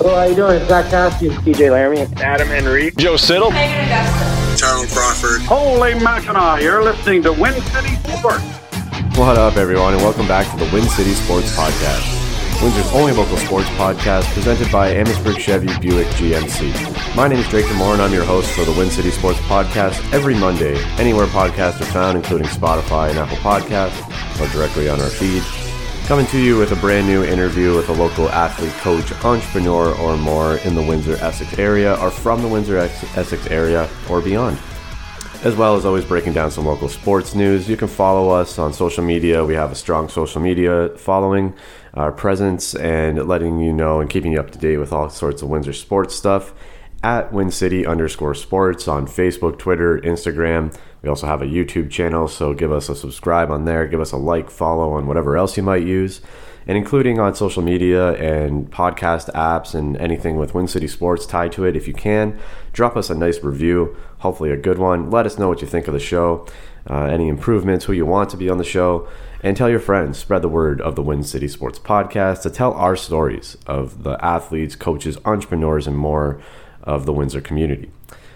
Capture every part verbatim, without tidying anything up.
Hello, how you doing? It's Zach Cassidy. T J Laramie. Adam Henry. Joe Siddle. Megan Augusta. Tyrone Crawford. Holy Mackinac, you're listening to Win City Sports. What up, everyone, and welcome back to the Win City Sports Podcast, Windsor's only local sports podcast presented by Amherstburg Chevy Buick G M C. My name is Drake DeMore, and I'm your host for the Win City Sports Podcast every Monday, anywhere podcasts are found, including Spotify and Apple Podcasts, or directly on our feed. Coming to you with a brand new interview with a local athlete, coach, entrepreneur, or more in the Windsor-Essex area, or from the Windsor-Essex area, or beyond. As well as always breaking down some local sports news. You can follow us on social media. We have a strong social media following, our presence, and letting you know and keeping you up to date with all sorts of Windsor sports stuff at WinCity underscore sports on Facebook, Twitter, Instagram. We also have a YouTube channel, so give us a subscribe on there. Give us a like, follow on whatever else you might use. And including on social media and podcast apps and anything with Win City Sports tied to it. If you can, drop us a nice review, hopefully a good one. Let us know what you think of the show, uh, any improvements, who you want to be on the show, and tell your friends. Spread the word of the Win City Sports Podcast to tell our stories of the athletes, coaches, entrepreneurs, and more of the Windsor community.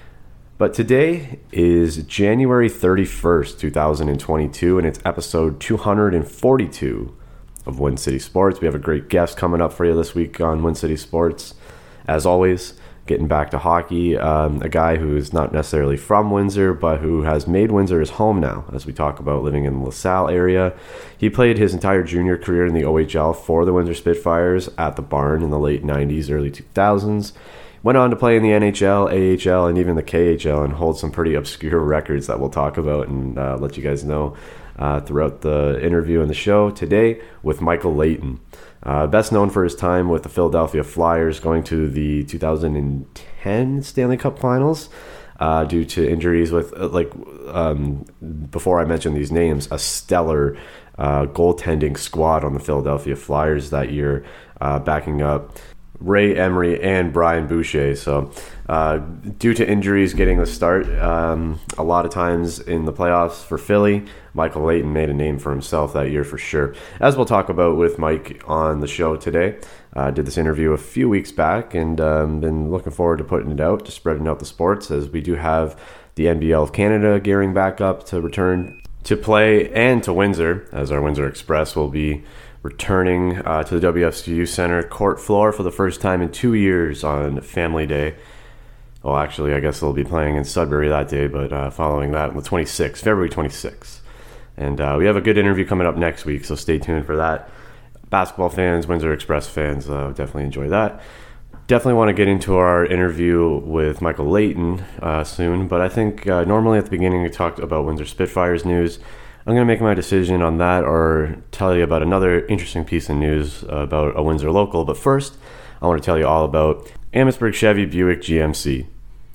But today is January thirty-first, twenty twenty-two, and it's episode two hundred forty-two of Win City Sports. We have a great guest coming up for you this week on Win City Sports. As always, getting back to hockey, um, a guy who's not necessarily from Windsor, but who has made Windsor his home now, as we talk about living in the LaSalle area. He played his entire junior career in the O H L for the Windsor Spitfires at the Barn in the late nineties, early two thousands. Went on to play in the N H L, A H L, and even the K H L, and hold some pretty obscure records that we'll talk about and uh, let you guys know uh, throughout the interview and the show today with Michael Leighton. Uh, best known for his time with the Philadelphia Flyers, going to the two thousand ten Stanley Cup Finals uh, due to injuries with, uh, like, um, before I mention these names, a stellar uh, goaltending squad on the Philadelphia Flyers that year, uh, backing up Ray Emery and Brian Boucher. So uh, due to injuries getting the start um, a lot of times in the playoffs for Philly, Michael Leighton made a name for himself that year for sure. As we'll talk about with Mike on the show today. I uh, did this interview a few weeks back and um, been looking forward to putting it out, to spreading out the sports, as we do have the N B L of Canada gearing back up to return to play and to Windsor, as our Windsor Express will be returning uh, to the W F C U Center court floor for the first time in two years on Family Day. Well, actually, I guess they'll be playing in Sudbury that day, but uh, following that on the twenty-sixth, February twenty-sixth. And uh, we have a good interview coming up next week, so stay tuned for that. Basketball fans, Windsor Express fans, uh, definitely enjoy that. Definitely want to get into our interview with Michael Leighton uh, soon, but I think uh, normally at the beginning we talked about Windsor Spitfires news. I'm going to make my decision on that or tell you about another interesting piece of news about a Windsor local. But first, I want to tell you all about Amherstburg Chevy Buick G M C.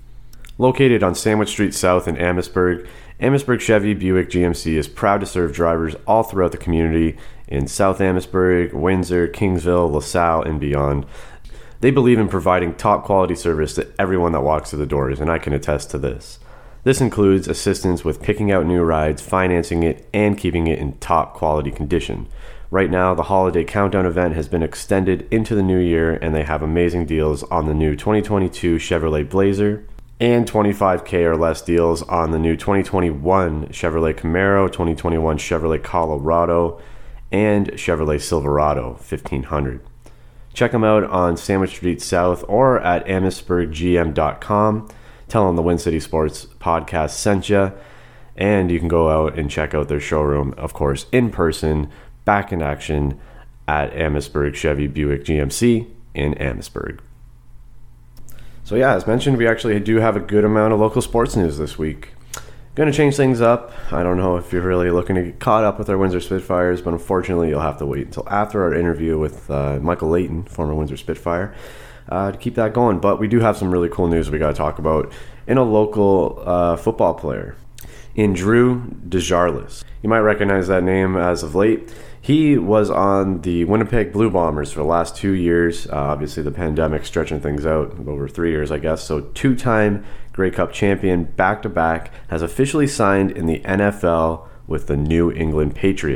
Located on Sandwich Street South in Amherstburg, Amherstburg Chevy Buick G M C is proud to serve drivers all throughout the community in South Amherstburg, Windsor, Kingsville, LaSalle, and beyond. They believe in providing top quality service to everyone that walks through the doors, and I can attest to this. This includes assistance with picking out new rides, financing it, and keeping it in top quality condition. Right now, the Holiday Countdown event has been extended into the new year, and they have amazing deals on the new twenty twenty-two Chevrolet Blazer and twenty-five thousand or less deals on the new twenty twenty-one Chevrolet Camaro, twenty twenty-one Chevrolet Colorado, and Chevrolet Silverado fifteen hundred. Check them out on Sandwich Street South or at amherstburg g m dot com. Tell them the Win City Sports Podcast sent you, and you can go out and check out their showroom, of course, in person, back in action at Amherstburg Chevy Buick G M C in Amherstburg. So yeah, as mentioned, we actually do have a good amount of local sports news this week. Going to change things up. I don't know if you're really looking to get caught up with our Windsor Spitfires, but unfortunately you'll have to wait until after our interview with uh, Michael Leighton, former Windsor Spitfire, Uh, to keep that going. But we do have some really cool news we got to talk about in a local uh, football player, in Drew Desjarlais. You might recognize that name as of late. He was on the Winnipeg Blue Bombers for the last two years. Uh, obviously, the pandemic stretching things out over three years, I guess. So two-time Grey Cup champion, back-to-back, has officially signed in the N F L with the New England Patriots.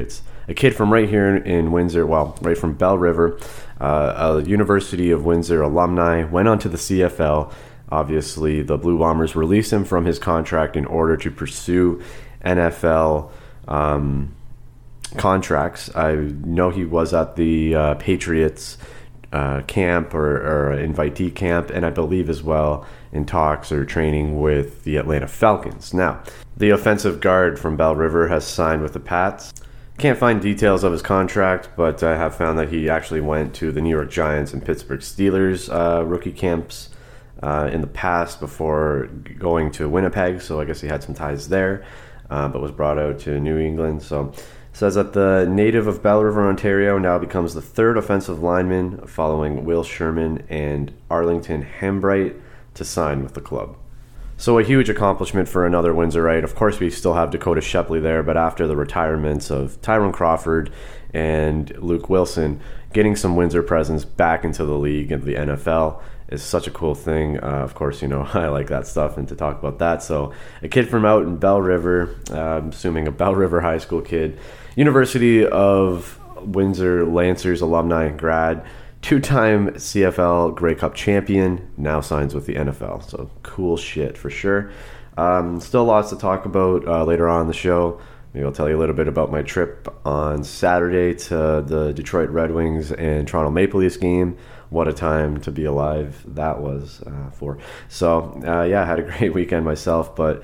a kid from right here in, in Windsor, well, right from Belle River, uh, a University of Windsor alumni, went on to the C F L. Obviously, the Blue Bombers released him from his contract in order to pursue N F L um, contracts. I know he was at the uh, Patriots uh, camp or, or invitee camp, and I believe as well in talks or training with the Atlanta Falcons. Now, the offensive guard from Belle River has signed with the Pats. Can't find details of his contract, but I have found that he actually went to the New York Giants and Pittsburgh Steelers uh, rookie camps uh, in the past before going to Winnipeg, so I guess he had some ties there, uh, but was brought out to New England. So says that the native of Belle River, Ontario, now becomes the third offensive lineman following Will Sherman and Arlington Hambright to sign with the club. So a huge accomplishment for another Windsorite. Of course, we still have Dakota Shepley there, but after the retirements of Tyrone Crawford and Luke Wilson, getting some Windsor presence back into the league and the N F L is such a cool thing. Uh, of course, you know, I like that stuff and to talk about that. So a kid from out in Belle River, uh, I'm assuming a Belle River High School kid, University of Windsor Lancers alumni and grad, two-time C F L Grey Cup champion, now signs with the N F L. So cool shit for sure. Um, still lots to talk about uh, later on in the show. Maybe I'll tell you a little bit about my trip on Saturday to the Detroit Red Wings and Toronto Maple Leafs game. What a time to be alive that was uh, for. So, uh, yeah, I had a great weekend myself, but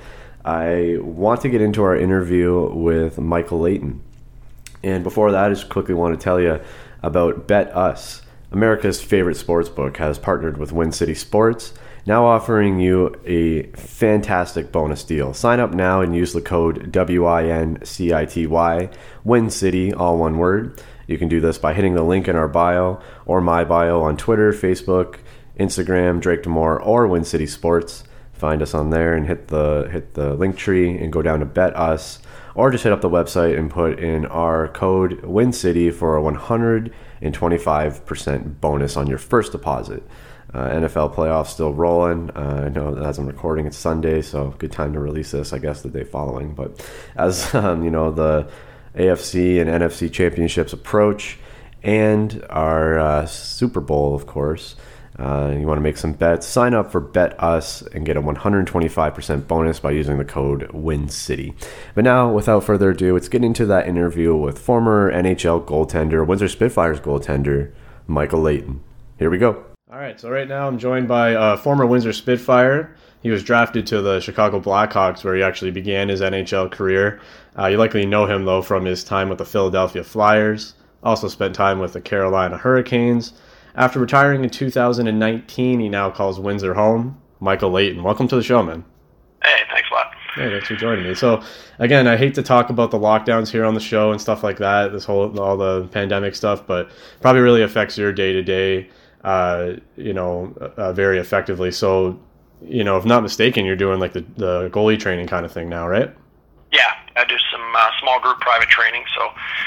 I want to get into our interview with Michael Leighton. And before that, I just quickly want to tell you about Bet Us. America's favorite sports book has partnered with Win City Sports, now offering you a fantastic bonus deal. Sign up now and use the code W I N C I T Y, WinCity, all one word. You can do this by hitting the link in our bio or my bio on Twitter, Facebook, Instagram, Drake Demore, or Win City Sports. Find us on there and hit the hit the link tree and go down to Bet Us, or just hit up the website and put in our code WinCity for a one hundred twenty-five percent bonus on your first deposit. Uh, N F L playoffs still rolling. Uh, I know as I'm recording, it's Sunday, so good time to release this, I guess, the day following. But as um, you know, the A F C and N F C championships approach, and our uh, Super Bowl, of course, uh, you want to make some bets, sign up for Bet Us and get a one hundred twenty-five percent bonus by using the code WinCity. But now, without further ado, let's get into that interview with former N H L goaltender, Windsor Spitfires goaltender, Michael Leighton. Here we go. All right, so right now I'm joined by a former Windsor Spitfire. He was drafted to the Chicago Blackhawks, where he actually began his N H L career. Uh, you likely know him, though, from his time with the Philadelphia Flyers. Also spent time with the Carolina Hurricanes. After retiring in two thousand nineteen, he now calls Windsor home. Michael Leighton, welcome to the show, man. Hey, thanks a lot. Hey, thanks for joining me. So, again, I hate to talk about the lockdowns here on the show and stuff like that, this whole, all the pandemic stuff, but probably really affects your day-to-day, uh, you know, uh, very effectively. So, you know, if not mistaken, you're doing like the, the goalie training kind of thing now, right? Yeah, I do some uh, small group private training, so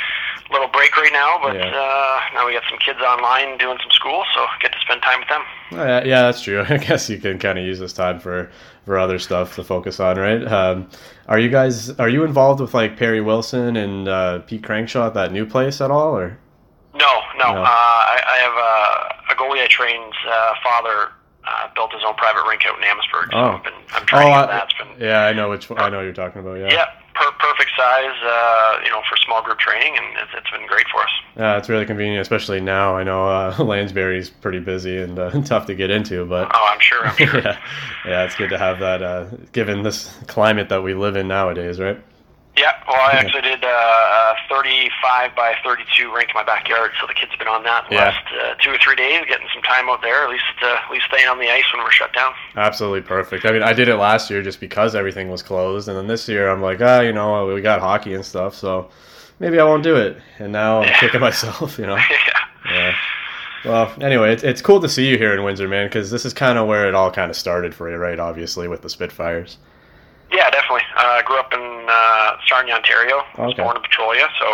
a little break right now, but yeah. uh, now we got some kids online doing some school, so get to spend time with them. Oh, yeah, yeah, that's true. I guess you can kind of use this time for, for other stuff to focus on, right? Um, are you guys, are you involved with like Perry Wilson and uh, Pete Crankshaw at that new place at all, or? No, no. no. Uh, I, I have a, a goalie I trained's uh, father uh, built his own private rink out in Amherstburg, so oh. I've been, I'm training oh, I, that. It's been, yeah, I know which I know what you're talking about, yeah. Yeah. Per- perfect size, uh, you know, for small group training, and it's, it's been great for us. Yeah, it's really convenient, especially now. I know uh, Lansbury's pretty busy and uh, tough to get into, but oh, I'm sure, I'm sure. yeah, yeah, it's good to have that, uh, given this climate that we live in nowadays, right? Yeah, well, I actually did uh, a thirty-five by thirty-two rink in my backyard, so the kids have been on that the yeah. last uh, two or three days, getting some time out there, at least uh, at least staying on the ice when we're shut down. Absolutely perfect. I mean, I did it last year just because everything was closed, and then this year I'm like, ah, you know, we got hockey and stuff, so maybe I won't do it. And now I'm yeah. kicking myself, you know? yeah. Yeah. Well, anyway, it's, it's cool to see you here in Windsor, man, because this is kind of where it all kind of started for you, right, obviously, with the Spitfires. Yeah, definitely. I uh, grew up in uh, Sarnia, Ontario. I was okay. born in Petrolia, so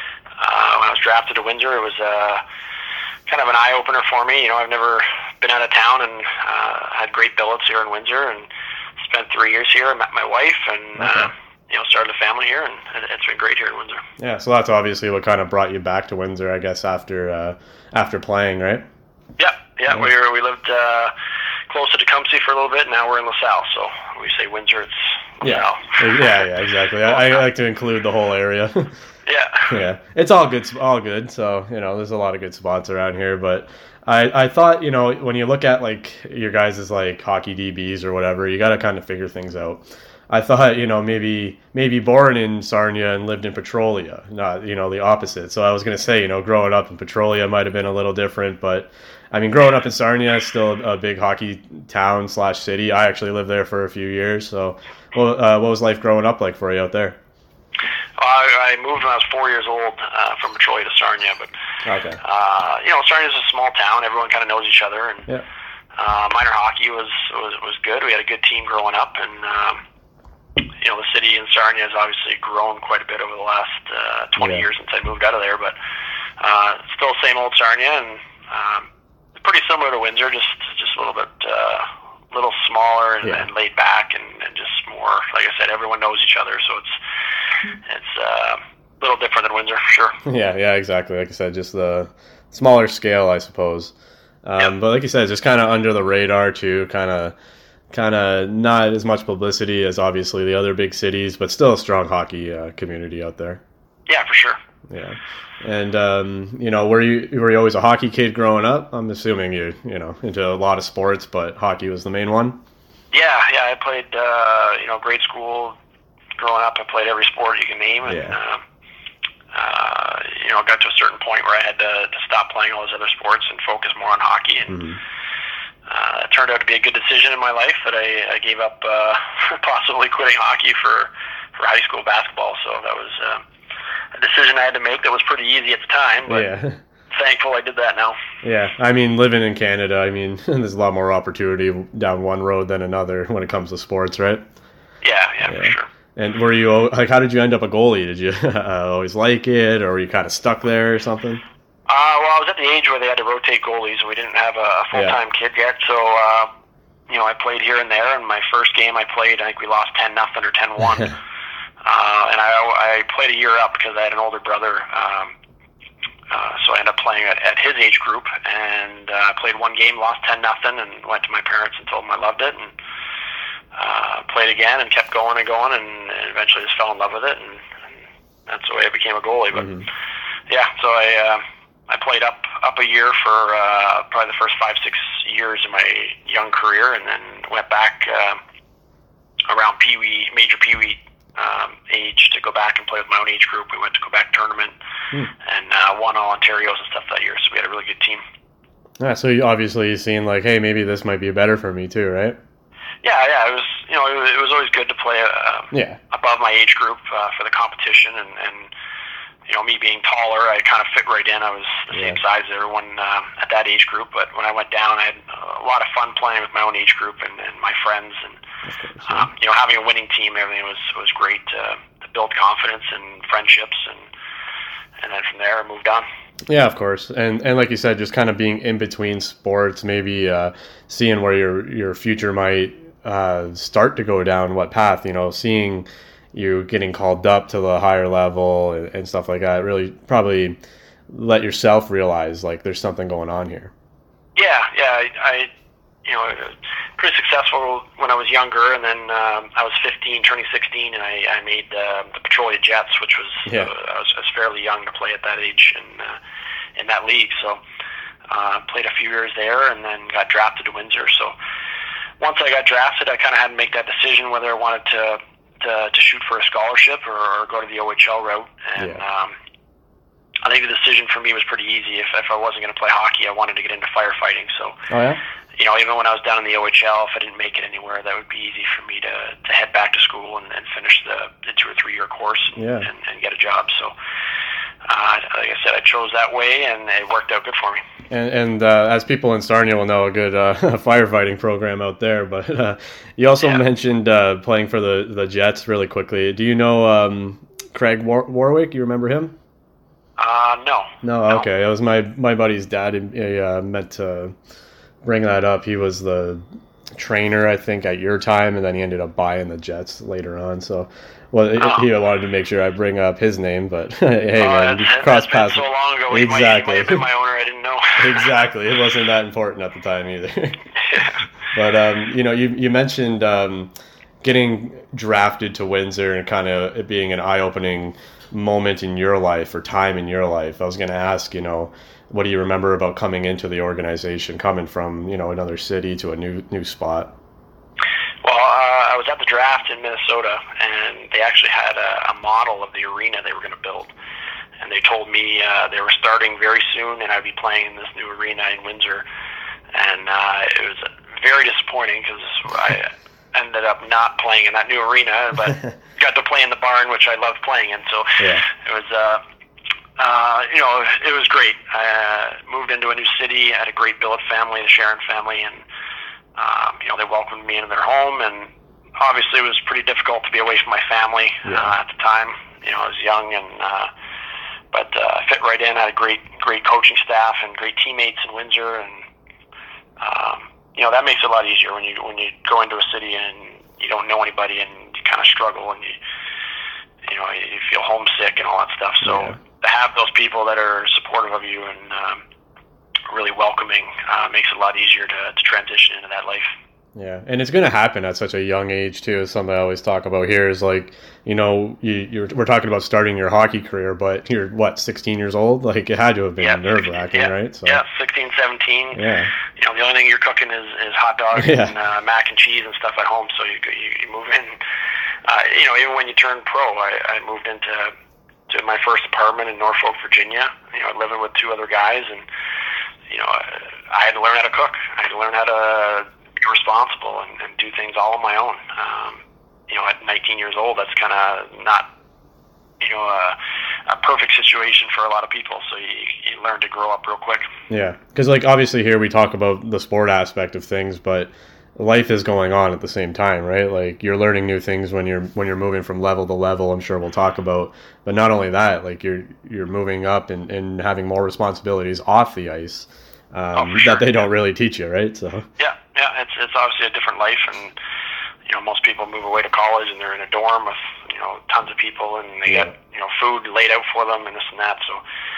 uh, when I was drafted to Windsor, it was uh, kind of an eye-opener for me. You know, I've never been out of town and uh, had great billets here in Windsor, and spent three years here. I met my wife, and okay. uh, you know, started a family here, and it's been great here in Windsor. Yeah, so that's obviously what kind of brought you back to Windsor, I guess, after uh, after playing, right? Yeah, yeah, yeah. we were, we lived uh, close to Tecumseh for a little bit. Now we're in LaSalle, so when we say Windsor, it's LaSalle. Yeah, yeah, yeah, exactly. I, I like to include the whole area. Yeah, yeah, it's all good, all good. So you know, there's a lot of good spots around here, but I, I thought, you know, when you look at like your guys' like hockey D Bs or whatever, you got to kind of figure things out. I thought, you know, maybe maybe born in Sarnia and lived in Petrolia, not, you know, the opposite. So I was going to say, you know, growing up in Petrolia might have been a little different, but I mean, growing up in Sarnia is still a big hockey town slash city. I actually lived there for a few years. So well, uh, what was life growing up like for you out there? I, I moved when I was four years old uh, from Petrolia to Sarnia, but okay. uh, you know, Sarnia's a small town. Everyone kind of knows each other, and yeah. uh, minor hockey was, was was good. We had a good team growing up, and um, you know, the city in Sarnia has obviously grown quite a bit over the last uh, twenty yeah. years since I moved out of there. But uh, still, same old Sarnia, and um, pretty similar to Windsor, just just a little bit. Uh, little smaller and, yeah. and laid back, and, and just more, like I said, everyone knows each other, so it's it's uh, a little different than Windsor for sure. Yeah, yeah, exactly. Like I said, just the smaller scale, I suppose. Um, yep. But like you said, just kind of under the radar too, kind of kind of not as much publicity as obviously the other big cities, but still a strong hockey uh, community out there. Yeah, for sure. Yeah. And, um, you know, were you were you always a hockey kid growing up? I'm assuming you, you know, into a lot of sports, but hockey was the main one? Yeah, yeah. I played, uh, you know, grade school. Growing up, I played every sport you can name. And, yeah. uh, uh, you know, it got to a certain point where I had to, to stop playing all those other sports and focus more on hockey. And mm-hmm. uh, it turned out to be a good decision in my life that I, I gave up uh, possibly quitting hockey for, for high school basketball. So that was... Uh, a decision I had to make that was pretty easy at the time, but yeah. thankful I did that now. Yeah, I mean, living in Canada, I mean, there's a lot more opportunity down one road than another when it comes to sports, right? Yeah, yeah, yeah. for sure. And were you, like, how did you end up a goalie? Did you uh, always like it, or were you kind of stuck there or something? Uh, well, I was at the age where they had to rotate goalies, and we didn't have a full-time yeah. kid yet, so, uh, you know, I played here and there, and my first game I played, I think we lost ten nothing or ten one. Uh, and I, I played a year up because I had an older brother, um, uh, so I ended up playing at, at his age group, and I uh, played one game, lost ten nothing, and went to my parents and told them I loved it, and uh, played again and kept going and going, and, and eventually just fell in love with it, and, and that's the way I became a goalie. But mm-hmm. yeah, so I uh, I played up up a year for uh, probably the first five six years of my young career, and then went back uh, around Pee Wee, major Pee Wee. Um, age to go back and play with my own age group. We went to Quebec tournament hmm. and uh, won all Ontarios and stuff that year, so we had a really good team. Yeah, so you obviously seen like, hey, maybe this might be better for me too, right? Yeah, yeah. It was, you know, it was, it was always good to play uh, yeah. above my age group uh, for the competition, and, and you know, me being taller, I kind of fit right in. I was the yeah. same size as everyone um, at that age group, but when I went down, I had a lot of fun playing with my own age group and, and my friends, and course, yeah. um, you know, having a winning team, everything was was great to, to build confidence and friendships, and and then from there I moved on. Yeah, of course, and and like you said, just kind of being in between sports, maybe uh, seeing where your your future might uh, start to go down, what path, you know, seeing you getting called up to the higher level and, and stuff like that, really probably let yourself realize like there's something going on here. Yeah, yeah, I, I you know, pretty successful when I was younger, and then um, I was fifteen, turning sixteen, and I, I made uh, the Petrolia Jets, which was yeah. uh, I, was, I was fairly young to play at that age in uh, in that league. So uh, played a few years there, and then got drafted to Windsor. So once I got drafted, I kind of had to make that decision whether I wanted to to, to shoot for a scholarship or, or go to the O H L route, and. Yeah. Um, I think the decision for me was pretty easy. If, if I wasn't going to play hockey, I wanted to get into firefighting. So, oh, yeah? you know, even when I was down in the O H L, if I didn't make it anywhere, that would be easy for me to, to head back to school and, and finish the, the two or three year course and, yeah. and, and get a job. So, uh, like I said, I chose that way, and it worked out good for me. And, and uh, as people in Sarnia will know, a good uh, firefighting program out there. But uh, you also yeah. mentioned uh, playing for the, the Jets really quickly. Do you know um, Craig War- Warwick? You remember him? Uh, no. No, okay. It was my, my buddy's dad. He, he uh, meant to bring that up. He was the trainer, I think, at your time, and then he ended up buying the Jets later on. So Well, oh. he wanted to make sure I bring up his name, but hey, oh, man, that's, cross that's paths. Been so long ago. Exactly. He might, he might have been my owner. I didn't know. Exactly. It wasn't that important at the time either. But um, you know, you you mentioned um, getting drafted to Windsor and kind of it being an eye-opening moment in your life or time in your life. I was going to ask, you know, what do you remember about coming into the organization, coming from, you know, another city to a new new spot? Well, uh, I was at the draft in Minnesota, and they actually had a, a model of the arena they were going to build. And they told me uh, they were starting very soon, and I'd be playing in this new arena in Windsor. And uh, it was very disappointing because I ended up not playing in that new arena, but got to play in the barn, which I loved playing in. So yeah. it was, uh, uh, you know, it was great. I uh, moved into a new city, I had a great billet family, the Sharon family, and Um, you know, they welcomed me into their home, and obviously it was pretty difficult to be away from my family yeah. uh, at the time. You know, I was young, and uh, but uh, I fit right in. I had a great, great coaching staff and great teammates in Windsor, and um, you know, that makes it a lot easier when you when you go into a city and you don't know anybody and you kind of struggle and you you know you feel homesick and all that stuff. So yeah. to have those people that are supportive of you and um, really welcoming uh, makes it a lot easier to, to transition into that life. Yeah, and it's going to happen at such a young age too. Something I always talk about here is like, you know, you, you're we're talking about starting your hockey career, but you're what, sixteen years old? Like it had to have been yeah, nerve wracking, yeah, right? So. Yeah, sixteen, seventeen. Yeah. You know, the only thing you're cooking is, is hot dogs yeah. and uh, mac and cheese and stuff at home. So you you, you move in. Uh, you know, even when you turn pro, I, I moved into to my first apartment in Norfolk, Virginia. You know, living with two other guys, and you know, I had to learn how to cook. I had to learn how to be responsible and, and do things all on my own. Um, you know, at nineteen years old, that's kind of not, you know, a, a perfect situation for a lot of people. So you, you learn to grow up real quick. Yeah, because like obviously here we talk about the sport aspect of things, but life is going on at the same time, right? Like you're learning new things when you're when you're moving from level to level. I'm sure we'll talk about, but not only that, like you're you're moving up and, and having more responsibilities off the ice um, oh, sure. that they don't really teach you, right? So yeah, yeah, it's it's obviously a different life, and you know most people move away to college and they're in a dorm with you know tons of people, and they yeah. get you know food laid out for them and this and that. So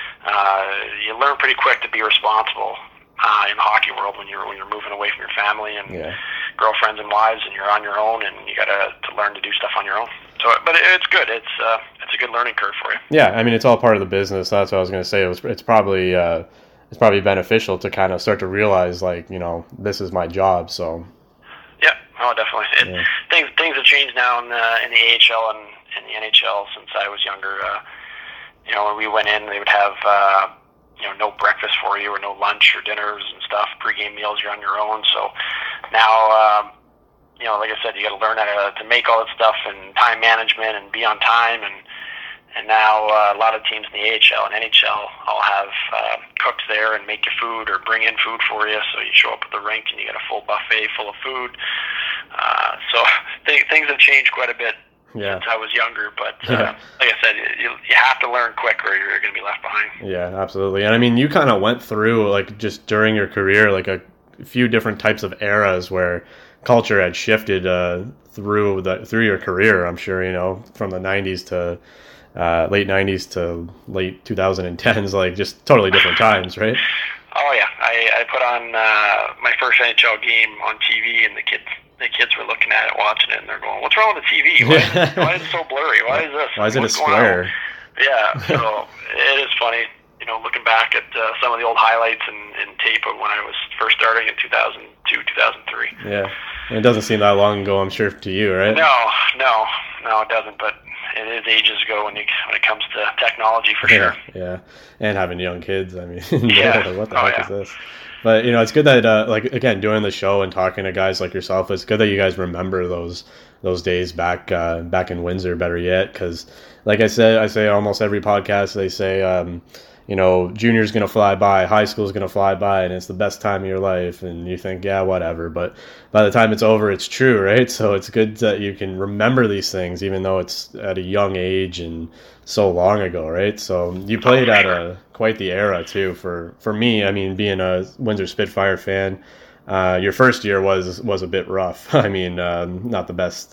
uh, you learn pretty quick to be responsible. Uh, in the hockey world, when you're when you're moving away from your family and yeah. girlfriends and wives, and you're on your own, and you gotta to learn to do stuff on your own. So, but it, it's good. It's uh, it's a good learning curve for you. Yeah, I mean, it's all part of the business. That's what I was going to say. It was. It's probably uh, it's probably beneficial to kind of start to realize, like, you know, this is my job. So. Yeah. Oh, definitely. It, yeah. Things things have changed now in the in the A H L and in the N H L since I was younger. Uh, you know, when we went in, they would have. Uh, you know, no breakfast for you or no lunch or dinners and stuff, pregame meals, you're on your own. So now, um, you know, like I said, you got to learn how to, to make all that stuff and time management and be on time. And, and now uh, a lot of teams in the A H L and N H L all have uh, cooks there and make you food or bring in food for you. So you show up at the rink and you got a full buffet full of food. Uh, so th- things have changed quite a bit. Yeah. Since I was younger, but uh, yeah. like I said, you you have to learn quick or you're going to be left behind. Yeah, absolutely. And I mean, you kind of went through, like, just during your career, like a few different types of eras where culture had shifted uh, through the through your career. I'm sure, you know, from the nineties to uh, late nineties to late twenty tens, like just totally different times, right? Oh yeah, I, I put on uh, my first N H L game on T V, and the kids. The kids were looking at it, watching it, and they're going, "What's wrong with the T V? Why is it, why is it so blurry? Why is this? Why is it What's a square?" Yeah, so it is funny, you know, looking back at uh, some of the old highlights and, and tape of when I was first starting in two thousand two, two thousand three. Yeah, and it doesn't seem that long ago, I'm sure, to you, right? No, no, no, it doesn't. But it is ages ago when, you, when it comes to technology, for yeah, sure. Yeah, and having young kids. I mean, yeah. like, what the oh, heck yeah. is this? But, you know, it's good that, uh, like, again, doing the show and talking to guys like yourself, it's good that you guys remember those those days back uh, back in Windsor, better yet, because, like I said, I say almost every podcast, they say, um, you know, junior's going to fly by, high school's going to fly by, and it's the best time of your life, and you think, yeah, whatever, but by the time it's over, it's true, right? So it's good that you can remember these things, even though it's at a young age and so long ago, right? So you played at a quite the era too. For for me, I mean, being a Windsor Spitfire fan, uh, your first year was was a bit rough. I mean, um, not the best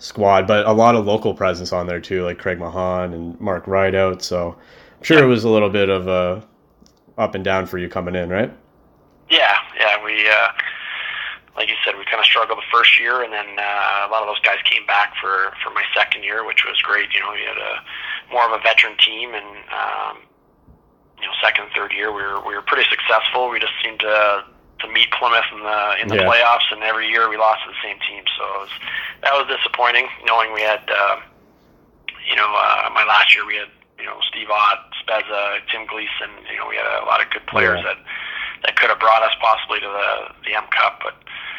squad, but a lot of local presence on there too, like Craig Mahan and Mark Rideout. So I'm sure it was a little bit of a up and down for you coming in, right? Yeah, yeah. We, uh, like you said, we kind of struggled the first year, and then uh, a lot of those guys came back for, for my second year, which was great. You know, we had a more of a veteran team, and um, you know, second, third year, we were we were pretty successful. We just seemed to to meet Plymouth in the in the yeah. playoffs, and every year we lost to the same team. So it was, that was disappointing, knowing we had, uh, you know, uh, my last year we had, you know, Steve Ott, Spezza, Tim Gleason. You know, we had a lot of good players yeah. that that could have brought us possibly to the the M Cup, but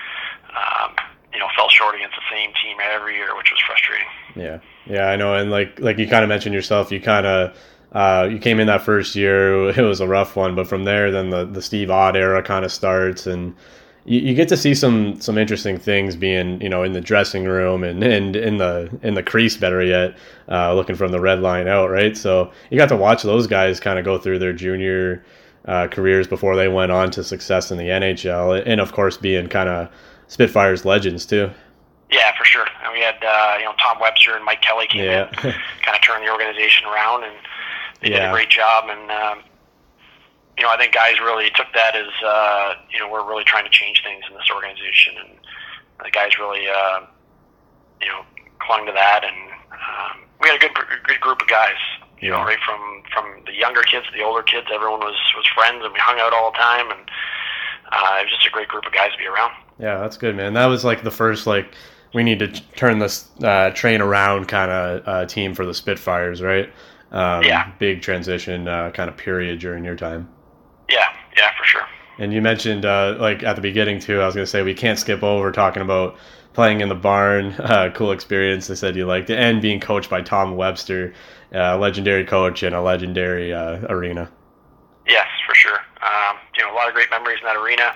um, you know, fell short against the same team every year, which was frustrating. Yeah, yeah, I know, and like like you kind of mentioned yourself, you kind of. Uh, you came in that first year, it was a rough one, but from there, then the, the Steve Ott era kind of starts, and you, you get to see some some interesting things being, you know, in the dressing room and, and in the in the crease, better yet, uh, looking from the red line out, right? So you got to watch those guys kind of go through their junior uh, careers before they went on to success in the N H L, and of course being kind of Spitfires legends too. Yeah, for sure. And we had uh, you know, Tom Webster and Mike Kelly came yeah. in, kind of turned the organization around, and they yeah. did a great job. And um, you know, I think guys really took that as uh, you know, we're really trying to change things in this organization, and the guys really uh, you know, clung to that. And um, we had a good good group of guys. You yeah. know, right from from the younger kids to the older kids, everyone was was friends, and we hung out all the time, and uh, it was just a great group of guys to be around. Yeah, that's good, man. That was like the first like, we need to turn this uh, train around kind of uh, team for the Spitfires, right? Um, yeah. Big transition uh, kind of period during your time. Yeah, yeah, for sure. And you mentioned, uh, like at the beginning too, I was going to say we can't skip over talking about playing in the barn. Uh, cool experience. They said you liked it, and being coached by Tom Webster, a uh, legendary coach and a legendary uh, arena. Yes, for sure. Um, you know, a lot of great memories in that arena.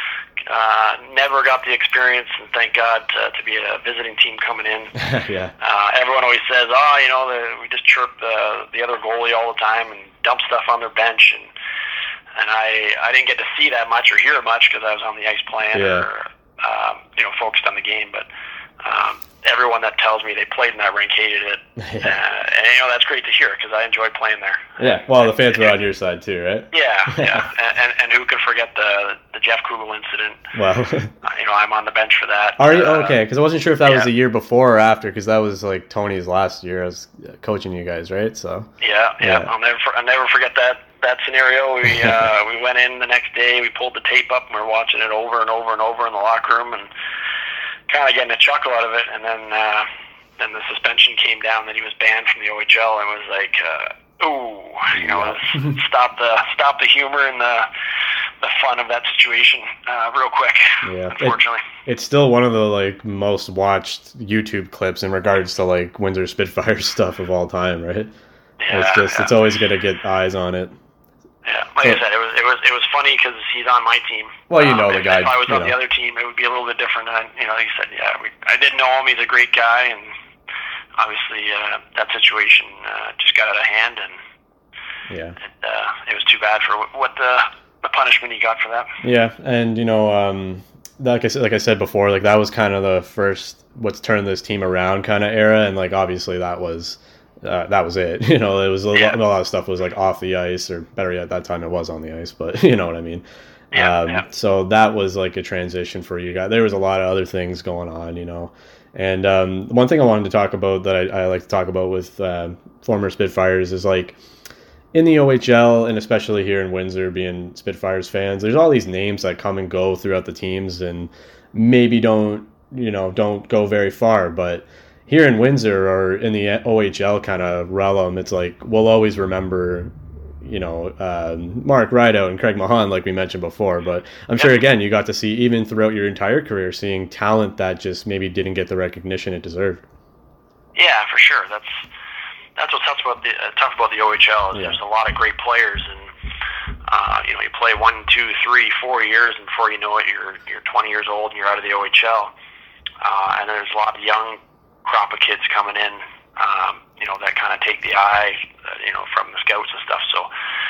Uh, never got the experience, and thank God to, to be a visiting team coming in. yeah. Uh, everyone always says, "Oh, you know, the, we just chirp the the other goalie all the time and dump stuff on their bench," and and I I didn't get to see that much or hear much because I was on the ice playing yeah. or um, you know, focused on the game. But um, everyone that tells me they played in that rink hated it, yeah. uh, and you know, that's great to hear because I enjoyed playing there. Yeah, well, the fans were on your side too, right? Yeah, yeah, and, and and who could forget the the Jeff Kugel incident? Well, uh, you know, I'm on the bench for that. Are you uh, okay? Because I wasn't sure if that yeah. was the year before or after, because that was like Tony's last year as coaching you guys, right? So yeah, yeah, yeah. I'll never I'll never forget that that scenario. We uh, we went in the next day, we pulled the tape up, and we were watching it over and over and over in the locker room, and kind of getting a chuckle out of it, and then uh, then the suspension came down, that he was banned from the O H L, and was like, uh, ooh, you know, yeah. stop the stop the humor and the the fun of that situation uh, real quick. Yeah, unfortunately, it, it's still one of the like most watched YouTube clips in regards to like Windsor Spitfires stuff of all time, right? Yeah, it's just yeah. it's always going to get eyes on it. Yeah, like so, I said, it was it was it was funny because he's on my team. Well, you know um, the if, guy. If I was on know. the other team, it would be a little bit different. And you know, like you said, yeah, we, I didn't know him. He's a great guy, and obviously uh, that situation uh, just got out of hand, and yeah, it, uh, it was too bad for what the the punishment he got for that. Yeah, and you know, um, like I said, like I said before, like that was kind of the first what's turned this team around kind of era, and like obviously that was. Uh, that was it. You know, it was a, yeah. lot, a lot of stuff was like off the ice, or better yet, at that time it was on the ice, but you know what I mean? Yeah, um, yeah. So that was like a transition for you guys. There was a lot of other things going on, you know. And um, one thing I wanted to talk about that I, I like to talk about with uh, former Spitfires is like in the O H L, and especially here in Windsor, being Spitfires fans, there's all these names that come and go throughout the teams and maybe don't, you know, don't go very far, but here in Windsor or in the O H L kind of realm, it's like we'll always remember, you know, uh, Mark Rideout and Craig Mahan, like we mentioned before. But I'm sure, again, you got to see, even throughout your entire career, seeing talent that just maybe didn't get the recognition it deserved. Yeah, for sure. That's that's what's tough about the uh, tough about the O H L. Is yeah. There's a lot of great players, and uh, you know, you play one, two, three, four years, and before you know it, you're you're twenty years old and you're out of the O H L. Uh, and there's a lot of young crop of kids coming in, um, you know, that kind of take the eye, uh, you know, from the scouts and stuff. So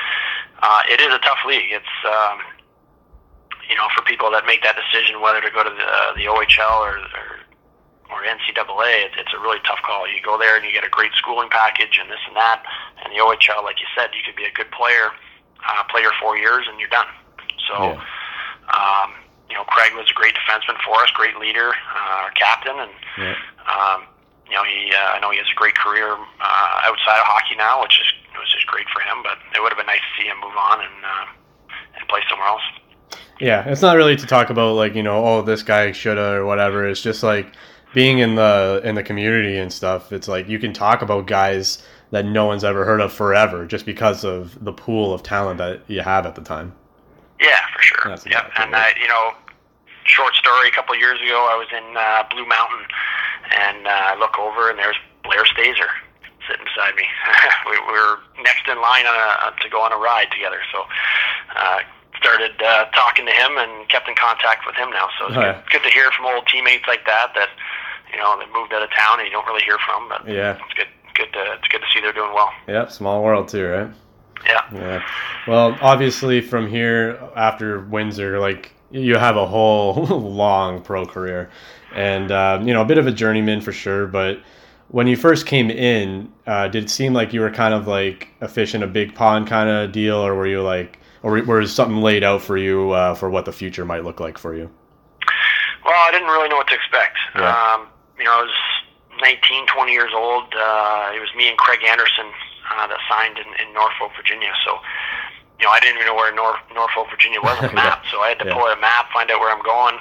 uh, it is a tough league. It's, um, you know, for people that make that decision whether to go to the, uh, the O H L or, or or or N C double A, it, it's a really tough call. You go there and you get a great schooling package and this and that, and the O H L, like you said, you could be a good player, uh, play your four years, and you're done. So, yeah. um, you know, Craig was a great defenseman for us, great leader, uh, our captain, and yeah. um, you know, he uh, I know he has a great career uh, outside of hockey now, which is was just great for him. But it would have been nice to see him move on and uh, and play somewhere else. Yeah, it's not really to talk about like, you know, oh, this guy shoulda or whatever. It's just like being in the in the community and stuff. It's like you can talk about guys that no one's ever heard of forever just because of the pool of talent that you have at the time. Yeah, for sure. That's yep, exactly and I, you know, short story. A couple of years ago, I was in uh, Blue Mountain, and uh, I look over and there's Blair Stazer sitting beside me. we, we were next in line on a, to go on a ride together. So. Uh, started uh, talking to him and kept in contact with him now. So it's oh, good, yeah. good to hear from old teammates like that that, you know, they moved out of town and you don't really hear from. But yeah. it's good good to, it's good to see they're doing well. Yeah, small world too, right? Yeah. Yeah. Well, obviously from here after Windsor, like you have a whole long pro career and, um, you know, a bit of a journeyman for sure. But when you first came in, uh, did it seem like you were kind of like a fish in a big pond kind of deal, or were you like, or was something laid out for you uh, for what the future might look like for you? Well, I didn't really know what to expect. Yeah. Um, you know, I was nineteen, twenty years old. Uh, it was me and Craig Anderson uh, that signed in, in Norfolk, Virginia. So, you know, I didn't even know where Nor- Norfolk, Virginia was on the map. So I had to yeah. pull out a map, find out where I'm going,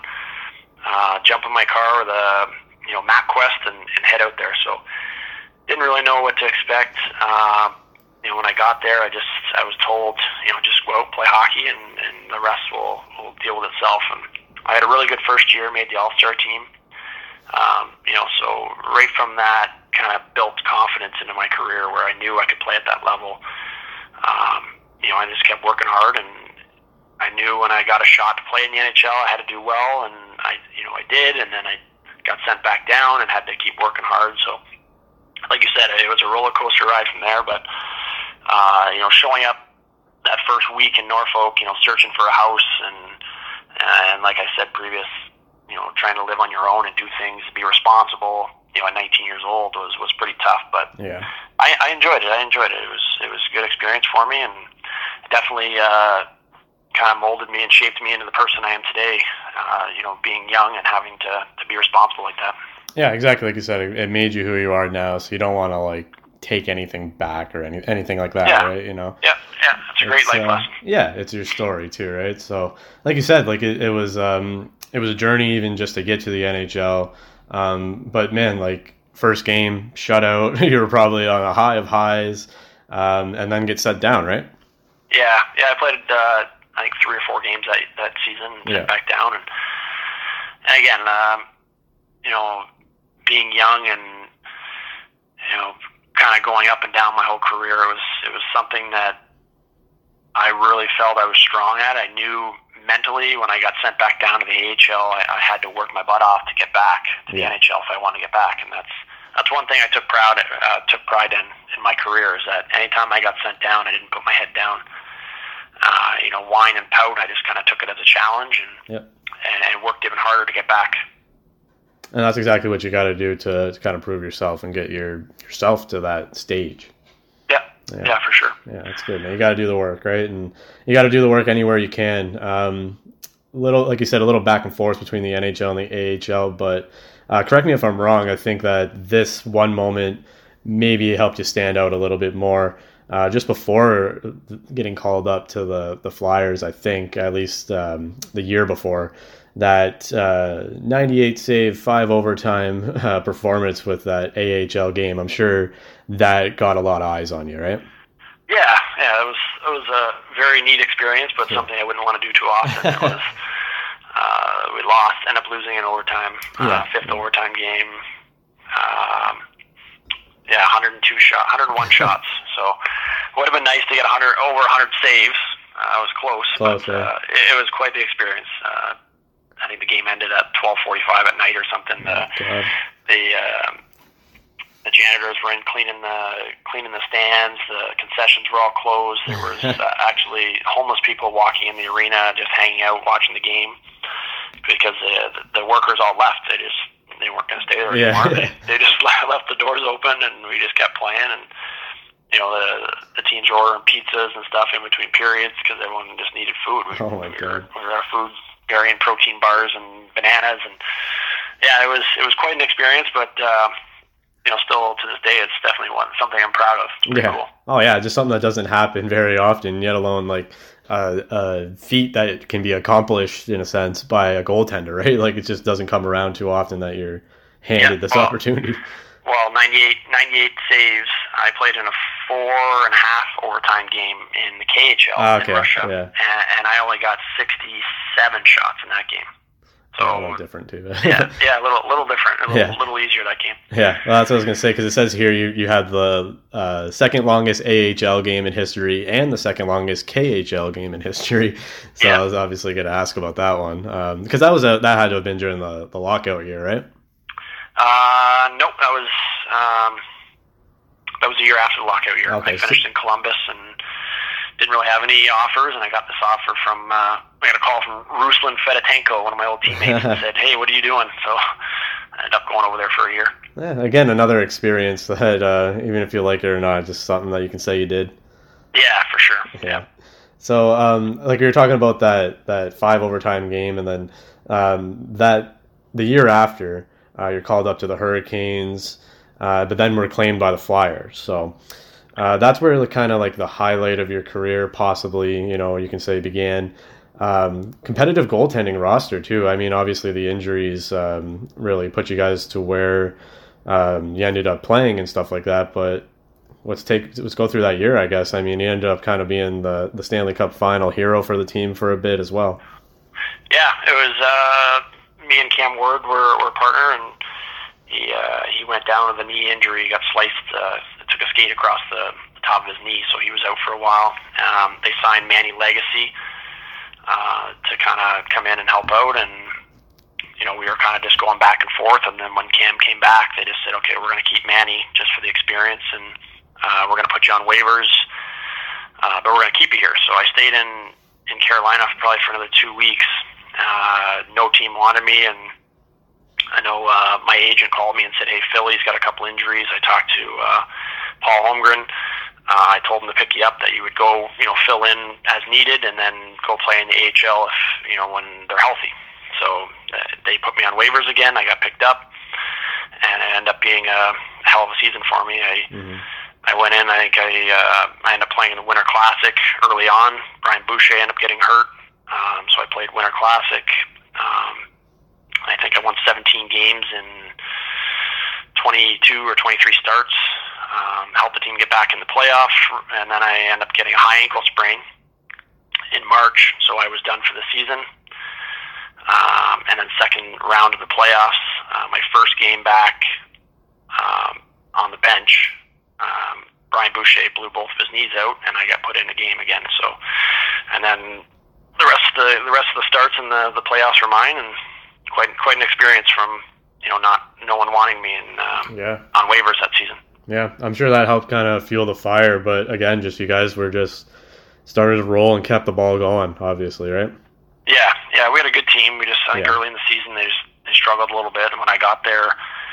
uh, jump in my car with a, you know, MapQuest and, and head out there. So didn't really know what to expect. Uh, You know, when I got there, I just I was told, you know, just go out, play hockey, and, and the rest will, will deal with itself. And I had a really good first year, made the All-Star team. Um, you know, so right from that, kind of built confidence into my career where I knew I could play at that level. Um, you know, I just kept working hard, and I knew when I got a shot to play in the N H L, I had to do well, and I, you know, I did, and then I got sent back down and had to keep working hard. So, like you said, it was a roller coaster ride from there, but. Uh, you know, showing up that first week in Norfolk, you know, searching for a house and, and like I said previous, you know, trying to live on your own and do things, be responsible, you know, at nineteen years old was, was pretty tough, but yeah. I, I enjoyed it. I enjoyed it. It was, it was a good experience for me and definitely, uh, kind of molded me and shaped me into the person I am today, uh, you know, being young and having to, to be responsible like that. Yeah, exactly. Like you said, it, it made you who you are now. So you don't want to like, take anything back or any anything like that, yeah. right? You know. Yeah, yeah, it's a great it's, life uh, lesson. Yeah, it's your story too, right? So, like you said, like it, it was, um, it was a journey even just to get to the N H L. Um, but man, like first game shutout, you were probably on a high of highs, um, and then get set down, right? Yeah, yeah. I played, uh, I think three or four games that that season, and yeah. set back down, and, and again, um, you know, being young and you know. kind of going up and down my whole career, it was it was something that I really felt I was strong at. I knew mentally when I got sent back down to the A H L, I, I had to work my butt off to get back to yeah. the N H L if I wanted to get back, and that's that's one thing I took proud uh, took pride in in my career is that anytime I got sent down, I didn't put my head down, uh, you know, whine and pout. I just kind of took it as a challenge and yep. and, and worked even harder to get back. And that's exactly what you got to do to kind of prove yourself and get your yourself to that stage. Yeah, yeah, yeah for sure. Yeah, that's good, man. You got to do the work, right? And you got to do the work anywhere you can. Um, little, like you said, a little back and forth between the N H L and the A H L. But uh, correct me if I'm wrong. I think that this one moment maybe helped you stand out a little bit more. Uh, just before getting called up to the the Flyers, I think at least um, the year before. That uh, ninety-eight save, five overtime uh, performance with that A H L game. I'm sure that got a lot of eyes on you, right? Yeah, yeah. It was it was a very neat experience, but yeah. something I wouldn't want to do too often. It was uh, we lost, ended up losing in overtime, uh, yeah. fifth yeah. overtime game. Um, yeah, one hundred two shot, one hundred one shots. So it would have been nice to get one hundred over one hundred saves. Uh, I was close, close but yeah. uh, it, it was quite the experience. Uh, I think the game ended at twelve forty-five at night or something. Oh, the the, uh, the janitors were in cleaning the cleaning the stands. The concessions were all closed. There was uh, actually homeless people walking in the arena, just hanging out, watching the game, because the the workers all left. They just they weren't going to stay there yeah. anymore. they, they just left the doors open, and we just kept playing. And you know, the the teams were ordering pizzas and stuff in between periods because everyone just needed food. We, oh my we god! Were, we were out of food, varying protein bars and bananas, and yeah, it was it was quite an experience. But uh, you know, still to this day, it's definitely one something I'm proud of. It's yeah. Cool. Oh yeah, just something that doesn't happen very often. Yet alone like. Uh, a feat that can be accomplished in a sense by a goaltender, right? Like it just doesn't come around too often that you're handed yeah, this well, opportunity. Well, ninety-eight, ninety-eight saves. I played in a four and a half overtime game in the K H L ah, okay. in Russia, yeah. and, and I only got sixty-seven shots in that game. So yeah, a little different too. yeah, yeah, a little, little different, a little, yeah. little easier that game. Yeah, well, that's what I was gonna say because it says here you you had the uh, second longest A H L game in history and the second longest K H L game in history. So yeah. I was obviously gonna ask about that one because um, that was a that had to have been during the, the lockout year, right? Uh, nope, that was um, that was a year after the lockout year. Okay, I finished so- in Columbus and didn't really have any offers, and I got this offer from, uh, I got a call from Ruslan Fedotenko, one of my old teammates, and said, hey, what are you doing? So I ended up going over there for a year. Yeah, again, another experience that, uh, even if you like it or not, just something that you can say you did. Yeah, for sure. Yeah. yeah. So, um, like you were talking about that, that five overtime game, and then um, that the year after, uh, you're called up to the Hurricanes, uh, but then were claimed by the Flyers. So uh, that's where the kind of like the highlight of your career possibly, you know, you can say began. Um, competitive goaltending roster too. I mean, obviously the injuries um, really put you guys to where um, you ended up playing and stuff like that. But let's take let's go through that year, I guess. I mean, you ended up kind of being the, the Stanley Cup final hero for the team for a bit as well. Yeah, it was uh, me and Cam Ward were, were a partner, and he uh, he went down with a knee injury. He got sliced. Uh, it took a skate across the top of his knee, so he was out for a while. Um, they signed Manny Legacy uh, to kind of come in and help out, and you know we were kind of just going back and forth. And then when Cam came back, they just said, "Okay, we're going to keep Manny just for the experience, and uh, we're going to put you on waivers, uh, but we're going to keep you here." So I stayed in in Carolina for probably for another two weeks. Uh, no team wanted me, and I know uh, my agent called me and said, "Hey, Philly's got a couple injuries." I talked to uh, Paul Holmgren. Uh, I told him to pick you up, that you would go, you know, fill in as needed, and then go play in the A H L if you know when they're healthy. So uh, they put me on waivers again. I got picked up, and it ended up being a hell of a season for me. I mm-hmm. I went in. I think I uh, I ended up playing in the Winter Classic early on. Brian Boucher ended up getting hurt, um, so I played Winter Classic. Um, I think I won seventeen games in twenty-two or twenty-three starts. Um, helped the team get back in the playoffs, and then I ended up getting a high ankle sprain in March, so I was done for the season. Um, and then second round of the playoffs, uh, my first game back um, on the bench, um, Brian Boucher blew both of his knees out, and I got put in a game again. So, and then the rest of the the rest of the starts in the the playoffs were mine, and quite quite an experience from you know not no one wanting me in um, yeah. on waivers that season. Yeah, I'm sure that helped kind of fuel the fire, but again, just you guys were just started to roll and kept the ball going, obviously, right? Yeah, yeah, we had a good team. We just, I think yeah. early in the season, they just, they struggled a little bit, and when I got there,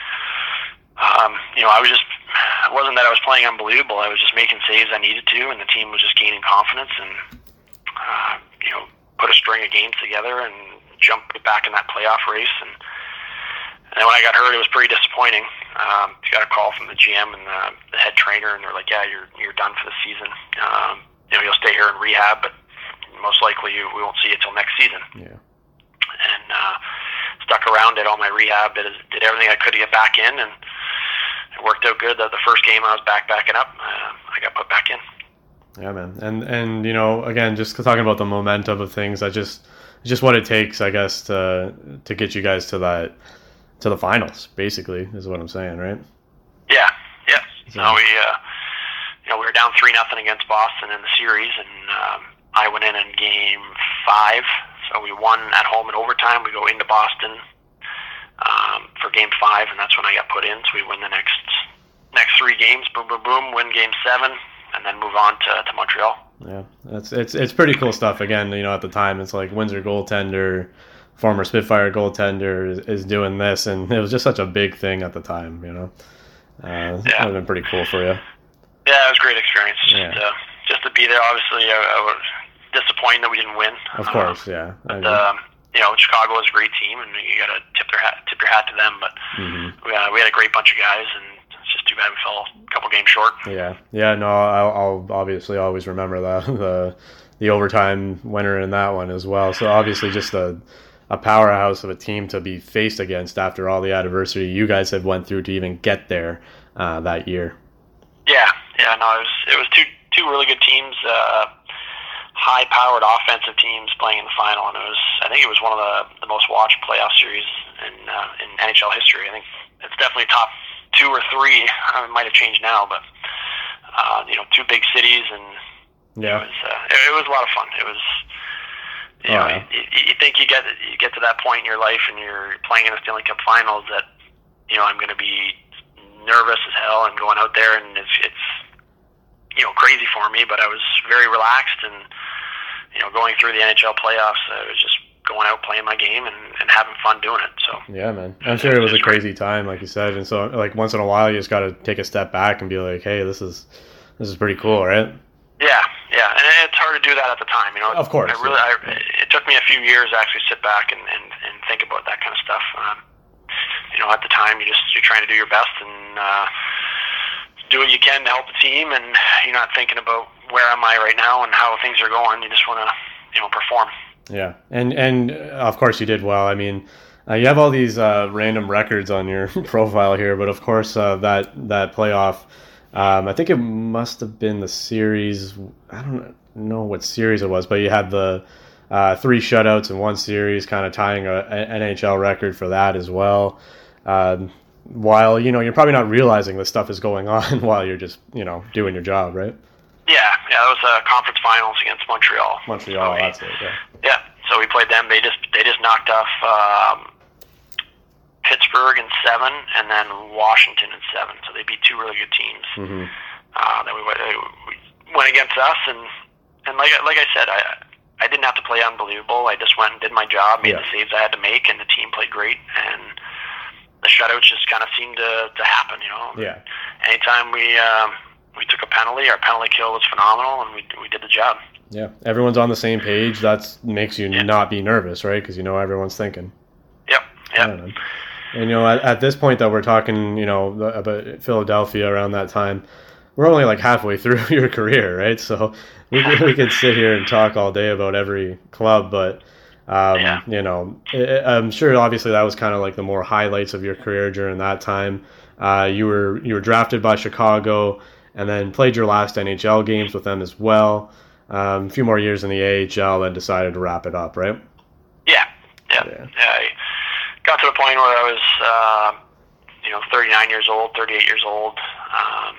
um, you know, I was just, it wasn't that I was playing unbelievable, I was just making saves I needed to, and the team was just gaining confidence, and, uh, you know, put a string of games together and jumped back in that playoff race, and And then when I got hurt, it was pretty disappointing. Um, I got a call from the G M and the, the head trainer, and they're like, "Yeah, you're you're done for the season. Um, you know, you'll stay here in rehab, but most likely you, we won't see you till next season." Yeah. And uh, stuck around, did all my rehab, did did everything I could to get back in, and it worked out good. The, the first game I was back backing up, uh, I got put back in. Yeah, man. And and you know, again, just talking about the momentum of things, I just just what it takes, I guess, to to get you guys to that. To the finals, basically, is what I'm saying, right? Yeah, yeah. So. No, we, uh, you know, we were down three nothing against Boston in the series, and um, I went in in game five, so we won at home in overtime. We go into Boston um, for game five, and that's when I got put in. So we win the next next three games, boom, boom, boom, win game seven, and then move on to, to Montreal. Yeah, that's it's it's pretty cool stuff. Again, you know, at the time, it's like Windsor goaltender. former Spitfire goaltender is, is doing this, and it was just such a big thing at the time, you know. Uh, that yeah. would have been pretty cool for you. Yeah, it was a great experience. Yeah. Just, uh, just to be there. Obviously, I, I was disappointed that we didn't win. Of course, uh, yeah. But um, you know, Chicago was a great team, and you got to tip their hat, tip your hat to them. But mm-hmm. we, uh, we had a great bunch of guys, and it's just too bad we fell a couple games short. Yeah, yeah. No, I'll, I'll obviously always remember that the the overtime winner in that one as well. So obviously, just a a powerhouse of a team to be faced against after all the adversity you guys had went through to even get there uh, that year. Yeah, yeah. No, it was it was two two really good teams. Uh, high-powered offensive teams playing in the final, and it was I think it was one of the, the most watched playoff series in uh, in N H L history. I think it's definitely top two or three. Uh, it might have changed now, but uh, you know, two big cities, and yeah, it was uh, it, it was a lot of fun. It was you oh, know yeah. you, you think you get you get to that point in your life, and you're playing in the Stanley Cup Finals that you know I'm going to be nervous as hell and going out there, and it's it's you know crazy for me, but I was very relaxed and. You know, going through the N H L playoffs, I was just going out playing my game and, and having fun doing it. So yeah, man, I'm sure it was a crazy time, like you said, and so like once in a while, you just got to take a step back and be like, hey, this is this is pretty cool, right? Yeah, yeah, and it's hard to do that at the time, you know. Of course, I really, I, it took me a few years to actually sit back and, and, and think about that kind of stuff. Um, you know, at the time, you just you're trying to do your best and uh, do what you can to help the team, and you're not thinking about where am I right now and how things are going. You just want to, you know, perform. Yeah, and and uh, of course you did well. I mean, uh, you have all these uh, random records on your profile here, but of course uh, that that playoff, um, I think it must have been the series. I don't know what series it was, but you had the uh, three shutouts in one series, kind of tying a, a N H L record for that as well. Um, while you know you're probably not realizing this stuff is going on while you're just you know doing your job, right? Yeah, yeah, that was a conference finals against Montreal. Montreal, so we, that's it. Yeah. Yeah, so we played them. They just they just knocked off um, Pittsburgh in seven, and then Washington in seven. So they beat two really good teams. Mm-hmm. Uh, then we went, we went against us, and and like like I said, I I didn't have to play unbelievable. I just went and did my job, made yeah. the saves I had to make, and the team played great. And the shutouts just kind of seemed to to happen. You know. Yeah. Anytime we. Um, We took a penalty. Our penalty kill was phenomenal, and we we did the job. Yeah, everyone's on the same page. That makes you yeah. not be nervous, right? Because you know everyone's thinking. Yep. Yep. And you know, at, at this point that we're talking, you know, about Philadelphia around that time, we're only like halfway through your career, right? So we we could sit here and talk all day about every club, but um, yeah. you know, it, I'm sure obviously that was kind of like the more highlights of your career during that time. Uh, you were you were drafted by Chicago. And then played your last N H L games with them as well. Um, a few more years in the A H L, then decided to wrap it up, right? Yeah, yeah. yeah. yeah I got to the point where I was, uh, you know, thirty-nine years old, thirty-eight years old, um,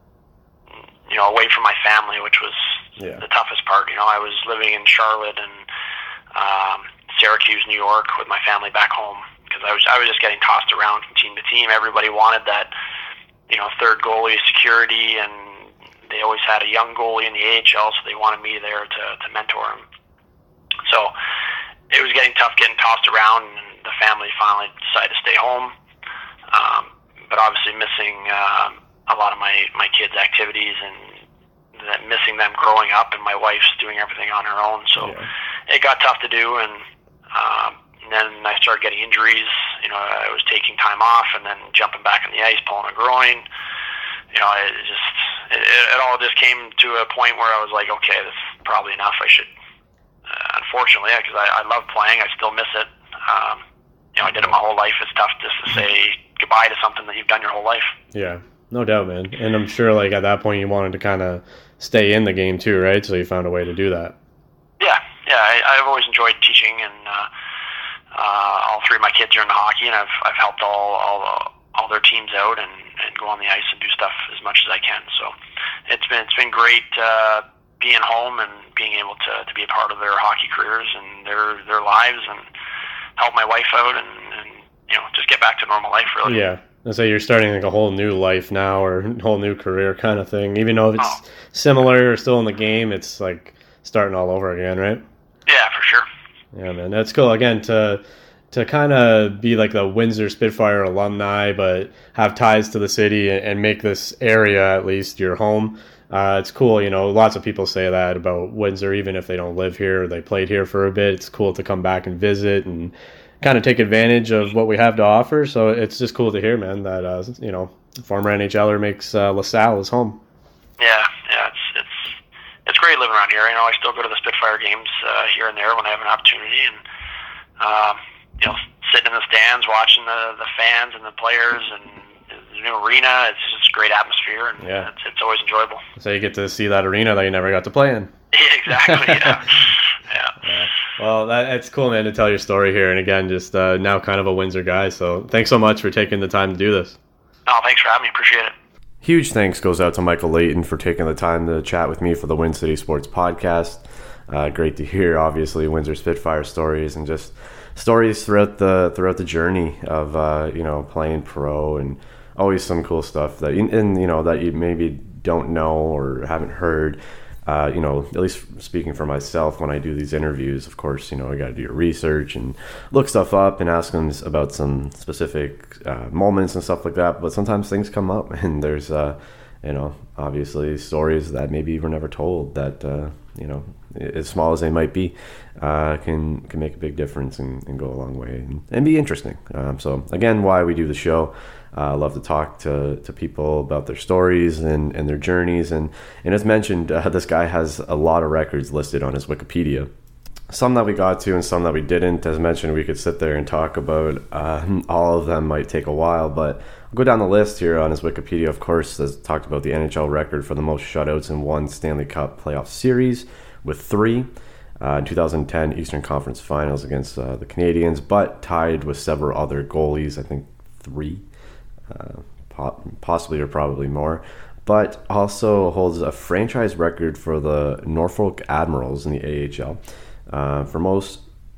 you know, away from my family, which was yeah. the toughest part. You know, I was living in Charlotte and um, Syracuse, New York, with my family back home because I was I was just getting tossed around from team to team. Everybody wanted that. You know, third goalie security, and they always had a young goalie in the A H L, so they wanted me there to, to mentor him. So it was getting tough getting tossed around, and the family finally decided to stay home. Um, but obviously missing um, a lot of my, my kids' activities and that missing them growing up, and my wife's doing everything on her own. So yeah. it got tough to do, and um, And then I started getting injuries. You know, I was taking time off and then jumping back on the ice, pulling a groin. You know, it just it, it all just came to a point where I was like, okay, that's probably enough. I should, uh, unfortunately, because I, I love playing, I still miss it. Um, you know, I did it my whole life. It's tough just to say goodbye to something that you've done your whole life. Yeah, no doubt, man. And I'm sure, like at that point, you wanted to kind of stay in the game too, right? So you found a way to do that. Yeah, yeah. I, I've always enjoyed teaching and. Uh, Uh, all three of my kids are into hockey, and I've I've helped all all all their teams out and, and go on the ice and do stuff as much as I can. So it's been it's been great uh, being home and being able to, to be a part of their hockey careers and their their lives and help my wife out and, and you know just get back to normal life really. Yeah, I say you're starting like a whole new life now or a whole new career kind of thing. Even though it's oh. similar or still in the game, it's like starting all over again, right? Yeah, for sure. Yeah, man, that's cool. Again, to to kind of be like the Windsor Spitfire alumni, but have ties to the city and, and make this area at least your home. Uh, it's cool, you know, lots of people say that about Windsor, even if they don't live here or they played here for a bit. It's cool to come back and visit and kind of take advantage of what we have to offer. So it's just cool to hear, man, that, uh, you know, former N H L er makes uh, LaSalle his home. Yeah, yeah, it's it's it's great living around here. You know, I still go to the Spitfire games uh, here and there when I have an opportunity, and um, you know, sitting in the stands watching the the fans and the players and the new arena. It's just a great atmosphere, and yeah. it's, it's always enjoyable. So you get to see that arena that you never got to play in. Yeah, exactly, yeah. yeah. yeah. Well, that, it's cool, man, to tell your story here. And again, just uh, now kind of a Windsor guy. So thanks so much for taking the time to do this. Oh, thanks for having me. Appreciate it. Huge thanks goes out to Michael Leighton for taking the time to chat with me for the Win City Sports Podcast. Uh, great to hear, obviously, Windsor Spitfire stories and just stories throughout the throughout the journey of uh, you know, playing pro, and always some cool stuff that and you know that you maybe don't know or haven't heard. Uh, you know, at least speaking for myself, when I do these interviews, of course, you know, I got to do your research and look stuff up and ask them about some specific uh, moments and stuff like that. But sometimes things come up, and there's, uh, you know, obviously stories that maybe were never told that, uh, you know, as small as they might be, uh, can can make a big difference and, and go a long way and, and be interesting. Um, so again, why we do the show. I uh, love to talk to, to people about their stories and, and their journeys. And, and as mentioned, uh, this guy has a lot of records listed on his Wikipedia. Some that we got to and some that we didn't. As mentioned, we could sit there and talk about uh, all of them. Might take a while, but I'll go down the list here on his Wikipedia. Of course, as talked about the N H L record for the most shutouts in one Stanley Cup playoff series with three. Uh, in two thousand ten Eastern Conference Finals against uh, the Canadiens, but tied with several other goalies, I think three. Uh, possibly or probably more, but also holds a franchise record for the Norfolk Admirals in the A H L uh, for most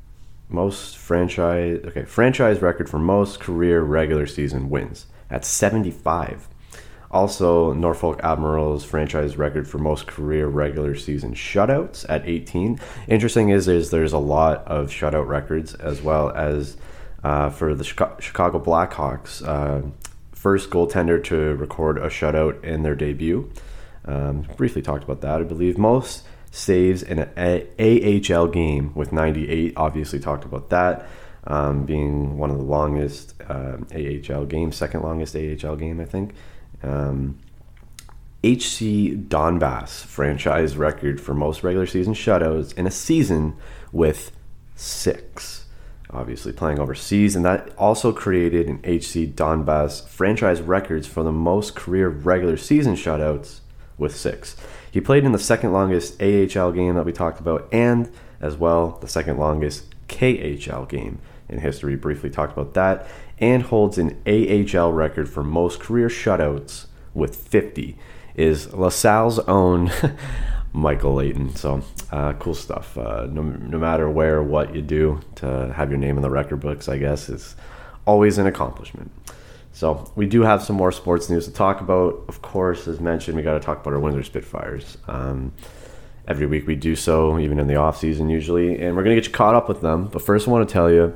most franchise okay franchise record for most career regular season wins at seventy-five. Also, Norfolk Admirals franchise record for most career regular season shutouts at eighteen. Interesting is is there's a lot of shutout records as well as uh, for the Chicago Blackhawks. Uh, First goaltender to record a shutout in their debut. Um, briefly talked about that, I believe. Most saves in an A H L game with ninety-eight. Obviously talked about that um, being one of the longest uh, A H L games, second longest A H L game, I think. Um, H C Donbass franchise record for most regular season shutouts in a season with six. Obviously playing overseas, and that also created an H C Donbass franchise records for the most career regular season shutouts with six. He played in the second longest A H L game that we talked about, and as well the second longest K H L game in history. Briefly talked about that, and holds an A H L record for most career shutouts with fifty. Is LaSalle's own Michael Leighton. So uh, cool stuff. Uh, no, no matter where or what you do, to have your name in the record books, I guess, is always an accomplishment. So we do have some more sports news to talk about. Of course, as mentioned, we got to talk about our Windsor Spitfires. Um, every week we do so, even in the off season usually, and we're gonna get you caught up with them. But first, I want to tell you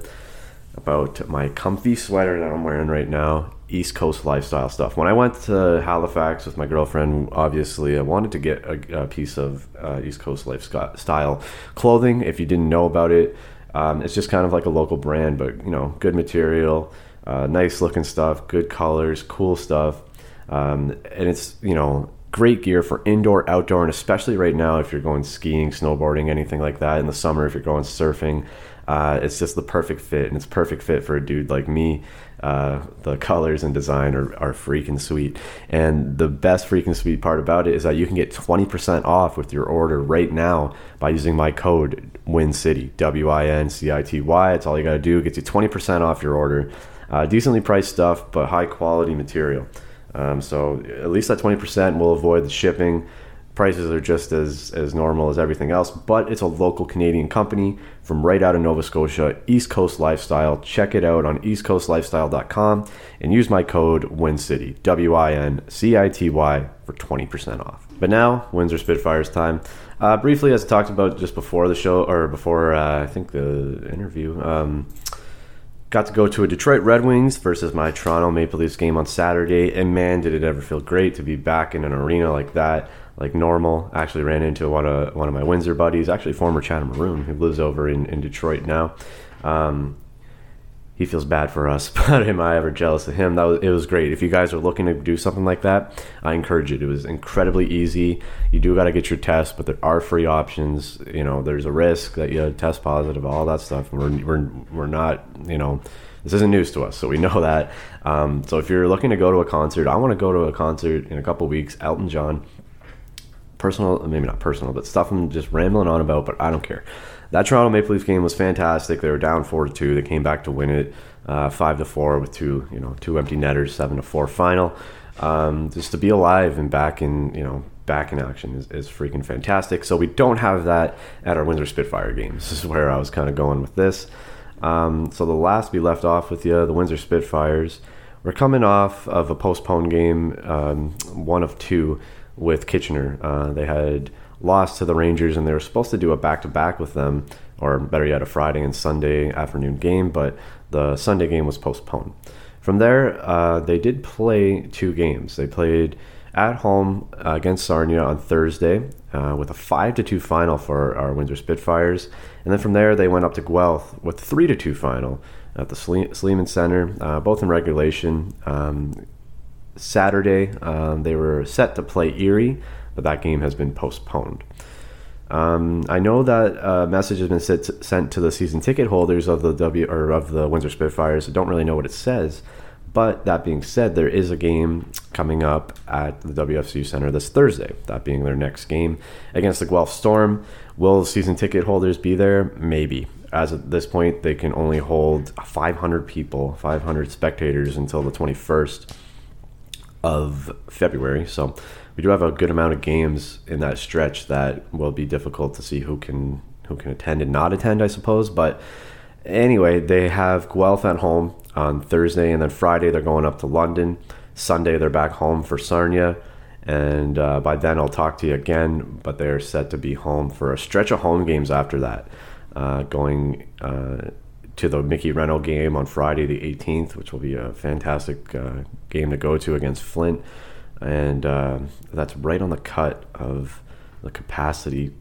about my comfy sweater that I'm wearing right now. East Coast lifestyle stuff. When I went to Halifax with my girlfriend, obviously I wanted to get a, a piece of uh, East Coast lifestyle clothing. If you didn't know about it, um, it's just kind of like a local brand, but you know, good material, uh, nice looking stuff, good colors, cool stuff, um, and it's, you know, great gear for indoor, outdoor, and especially right now if you're going skiing, snowboarding, anything like that. In the summer, if you're going surfing, uh, it's just the perfect fit, and it's perfect fit for a dude like me. Uh, the colors and design are, are freaking sweet, and the best freaking sweet part about it is that you can get twenty percent off with your order right now by using my code WINCITY, W I N C I T Y. That's all you got to do. It gets you twenty percent off your order. Uh, decently priced stuff, but high quality material. Um, so at least that twenty percent will avoid the shipping. Prices are just as, as normal as everything else, but it's a local Canadian company from right out of Nova Scotia, East Coast Lifestyle. Check it out on east coast lifestyle dot com and use my code WINCITY, W I N C I T Y, for twenty percent off. But now, Windsor Spitfires time. Uh, briefly, as I talked about just before the show, or before uh, I think the interview, um, got to go to a Detroit Red Wings versus my Toronto Maple Leafs game on Saturday, and man, did it ever feel great to be back in an arena like that, like normal. Actually ran into one of one of my Windsor buddies, actually former Chatham Maroon, who lives over in, in Detroit now. Um, he feels bad for us, but am I ever jealous of him? That was, it was great. If you guys are looking to do something like that, I encourage it. It was incredibly easy. You do got to get your test, but there are free options. You know, there's a risk that you test positive, all that stuff. We're we're we're not, you know, this isn't news to us, so we know that. Um, so if you're looking to go to a concert, I want to go to a concert in a couple weeks. Elton John, personal, maybe not personal, but stuff I'm just rambling on about, but I don't care. That Toronto Maple Leaf game was fantastic. They were down four to two. They came back to win it uh, five to four with two, you know, two empty netters, seven to four final. Um, just to be alive and back in, you know, back in action is, is freaking fantastic. So we don't have that at our Windsor Spitfire games. This is where I was kind of going with this. Um, so the last we left off with you, the Windsor Spitfires. We're coming off of a postponed game, um, one of two with Kitchener. Uh, they had lost to the Rangers, and they were supposed to do a back-to-back with them, or better yet, a Friday and Sunday afternoon game, but the Sunday game was postponed. From there, uh, they did play two games. They played at home uh, against Sarnia on Thursday uh, with a five to two final for our Windsor Spitfires, and then from there they went up to Guelph with three to two final at the Sle- Sleeman Center, uh, both in regulation. Um, Saturday, um, they were set to play Erie, but that game has been postponed. Um, I know that a message has been sent, sent to the season ticket holders of the W or of the Windsor Spitfires. I don't really know what it says, but that being said, there is a game coming up at the W F C U Center this Thursday, that being their next game against the Guelph Storm. Will season ticket holders be there? Maybe. As at this point, they can only hold five hundred people, five hundred spectators until the twenty-first of February. So we do have a good amount of games in that stretch that will be difficult to see who can who can attend and not attend, I suppose. But anyway, they have Guelph at home on Thursday, and then Friday they're going up to London. Sunday they're back home for Sarnia, and uh, by then I'll talk to you again, but they're set to be home for a stretch of home games after that, uh, going uh, to the Mickey Renault game on Friday the eighteenth, which will be a fantastic uh, game to go to against Flint. And uh, that's right on the cut of the capacity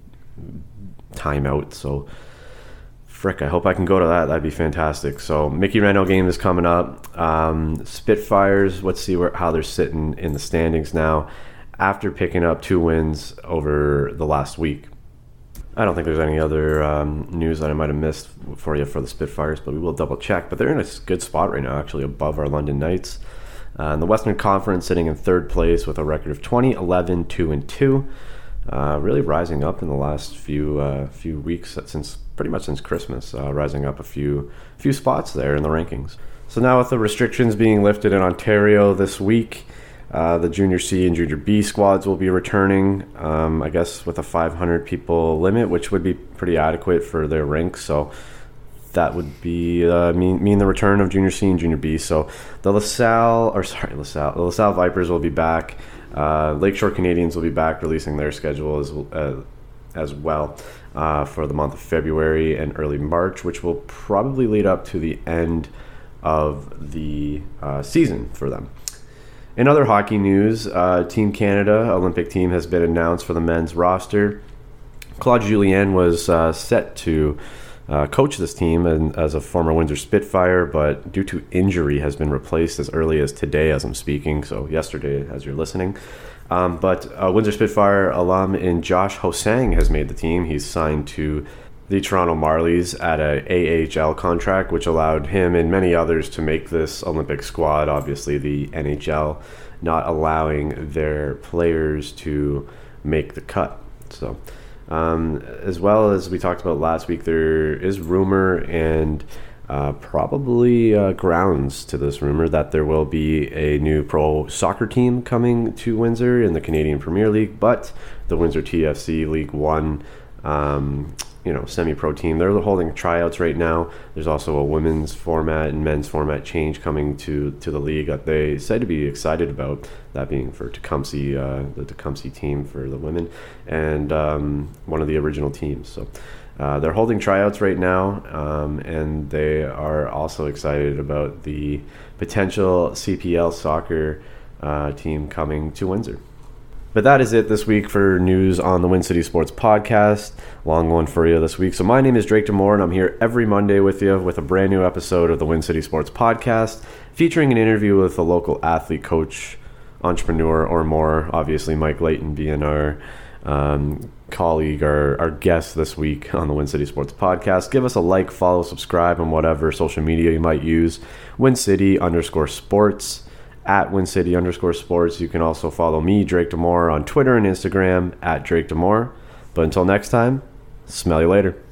timeout. So, frick, I hope I can go to that. That'd be fantastic. So, Mickey Renault game is coming up. Um, Spitfires, let's see where, how they're sitting in the standings now after picking up two wins over the last week. I don't think there's any other um, news that I might have missed for you for the Spitfires, but we will double check. But they're in a good spot right now, actually, above our London Knights. Uh, in the Western Conference, sitting in third place with a record of twenty, eleven, two, and two. Uh, really rising up in the last few uh, few weeks, since pretty much since Christmas, uh, rising up a few few spots there in the rankings. So now with the restrictions being lifted in Ontario this week, uh, the Junior C and Junior B squads will be returning, um, I guess with a five hundred people limit, which would be pretty adequate for their ranks. So that would be uh, mean mean the return of Junior C and Junior B. So the LaSalle, or sorry, LaSalle, the LaSalle Vipers will be back. Uh, Lakeshore Canadians will be back, releasing their schedule as uh, as well uh, for the month of February and early March, which will probably lead up to the end of the uh, season for them. In other hockey news, uh, Team Canada Olympic team has been announced for the men's roster. Claude Julien was uh, set to Uh, coach this team and as a former Windsor Spitfire, but due to injury has been replaced as early as today as I'm speaking, so yesterday as you're listening. Um, but uh, Windsor Spitfire alum in Josh Hosang has made the team. He's signed to the Toronto Marlies at a A H L contract, which allowed him and many others to make this Olympic squad. Obviously, the N H L not allowing their players to make the cut. So Um, as well as we talked about last week, there is rumor and uh, probably uh, grounds to this rumor that there will be a new pro soccer team coming to Windsor in the Canadian Premier League, but the Windsor T F C League One, um, you know, semi-pro team. They're holding tryouts right now. There's also a women's format and men's format change coming to, to the league that they said to be excited about, that being for Tecumseh, uh, the Tecumseh team for the women, and um, one of the original teams. So uh, they're holding tryouts right now, um, and they are also excited about the potential C P L soccer uh, team coming to Windsor. But that is it this week for news on the Win City Sports Podcast. Long one for you this week. So my name is Drake Demore, and I'm here every Monday with you with a brand new episode of the Win City Sports Podcast, featuring an interview with a local athlete, coach, entrepreneur, or more. Obviously, Mike Layton being our um, colleague, our, our guest this week on the Win City Sports Podcast. Give us a like, follow, subscribe on whatever social media you might use. Win City underscore sports. At Win City underscore sports. You can also follow me, Drake Demore, on Twitter and Instagram at Drake Demore. But until next time, smell you later.